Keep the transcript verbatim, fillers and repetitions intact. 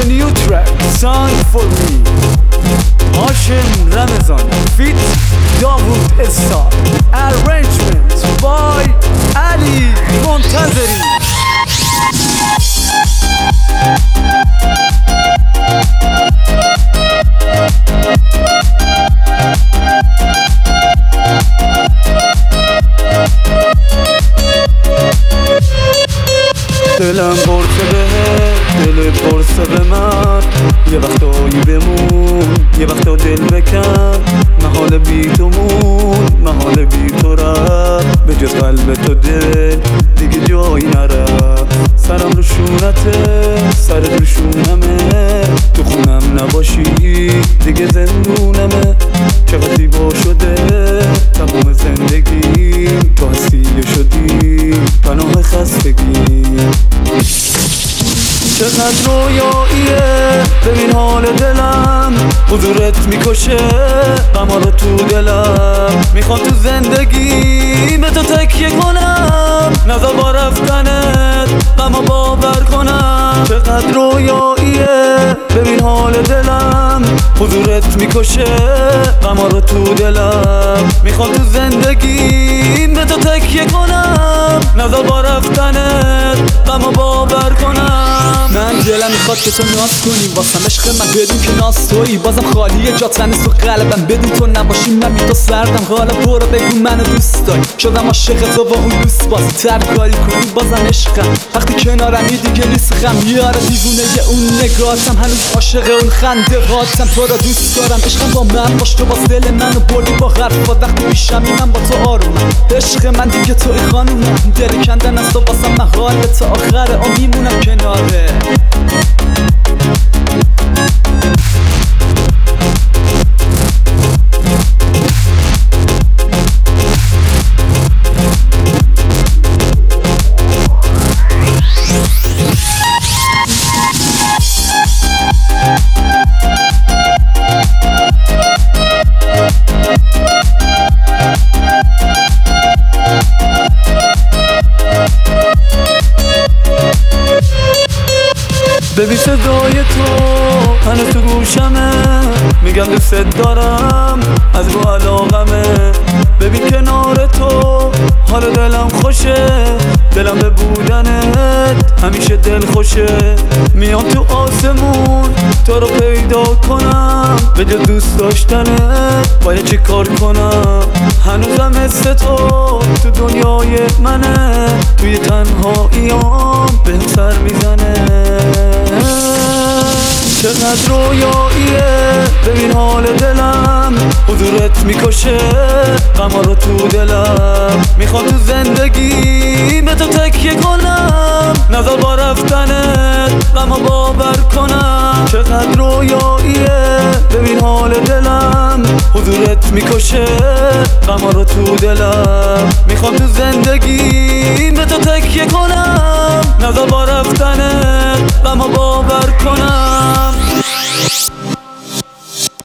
a new track, Song for Me. Hashim Ramazan feat Dawood Issa. Arrangement by Ali Montazeri. دلم برسه به دل برسه به من، یه وقتایی بمون یه وقتا دل بکن، محال بی تو مون محال بی تو رفت، به جز قلب تو دل دیگه جایی نرفت. سرم رو شونته سرت رو شونمه، تو خونم نباشی دیگه زندونمه. چقدر زیبا شده تمام زندگیم، تو هستی شدی پناه خستگی. چقدر رویاییه ببین حال دلم، حضورت میکشه غما رو تو دلم. میخوام تو زندگی به تو تکیه کنم، نذار با رفتنت غما باور کنم. چقدر رویاییه ببین حال دلم، حضورت میکشه غما رو تو دلم. میخوام تو زندگی به تو تکیه کنم، نذار با رفتنت غما باور کنم. من دلم میخواد که تو ناز کنی واسم عشق من، بدون که ناز تویی بازم خالیه جا تنس تو قلبم. بدون تو نباشی من بی تو سردم، حالا برو بگو منو دوست داری، شدم عاشق تو با اون دوست بازی. تر کاری کنی بازم عشقم، وقتی کنارمی دیگه نیستم. یاره دیوونه ی اون نگاهتم، هنوز عاشق اون خنده هاتم. تو را دوست دارم عشقم با من باش، تو باز دل منو بردی با حرفات. وقتی پیشمی من با تو آرومم، عشق من دیگه توی خانومم. دل کندن از تو واسم محاله، تا آخر عمر میمونم کناره. ببین صدای تو هنوز تو گوشمه، میگم دوست دارم از رو علاقمه. ببین کنار تو حال دلم خوشه، دلم به بودنت همیشه دل خوشه. میام تو آسمون تو رو پیدا کنم، به جز دوست داشتنت باید چی کار کنم. هنوزم مثل تو تو دنیای منه، توی تنهاییام بهم سر میزنه. چقدر رویاییه ببین حال دلم، حضورت میکشه غما رو تو دلم. میخوام تو زندگی به تو تکیه کنم، نذار با رفتنت غما باور کنم. چقدر رویاییه ببین حال دلم، حضورت میکشه غما رو تو دلم. میخوام تو زندگی به تو تکیه کنم، نذار با رفتنت